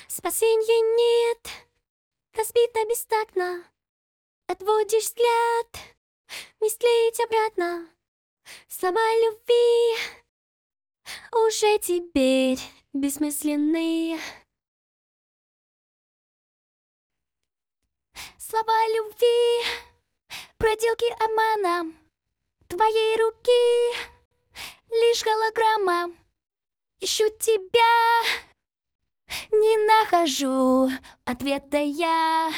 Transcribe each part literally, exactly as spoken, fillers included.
Спасенья нет, разбито бестактно. Отводишь взгляд, не склеить обратно. Слова любви уже теперь бессмысленные. Слова любви, проделки обмана твоей руки, лишь голограмма. Ищу тебя, не нахожу ответа я.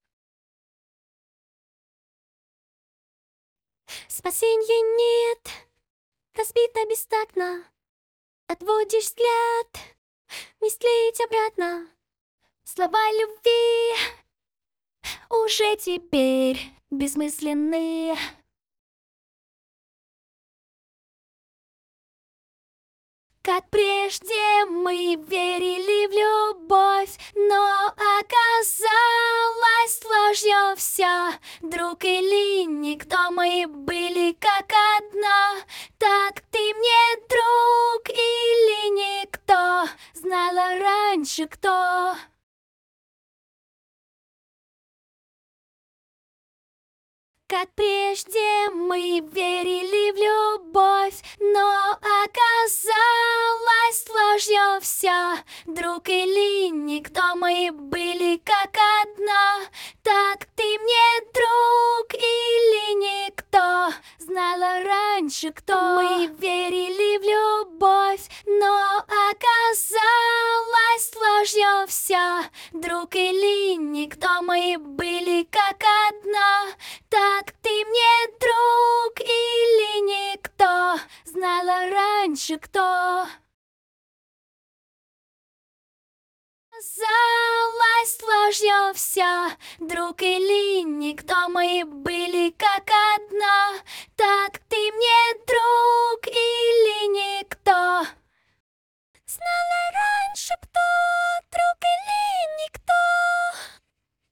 Спасенья нет, разбито бестактно. Отводишь взгляд, не склеить обратно. Слова любви уже теперь бессмысленные. Как прежде мы верили в любовь, но оказалось ложью все. Друг или никто, мы были как одно. Так ты мне друг или никто, знала раньше кто. Как прежде мы верили в любовь, но оказалось ложью все. Друг или никто, мы были как одно. Так ты мне друг или никто, знала раньше кто. Мы верили в любовь, но оказалось ложью все. Друг или никто, мы были как одно. Так ты мне друг или никто, знала раньше кто. Казалось ложью все, друг или никто, мы были как одно.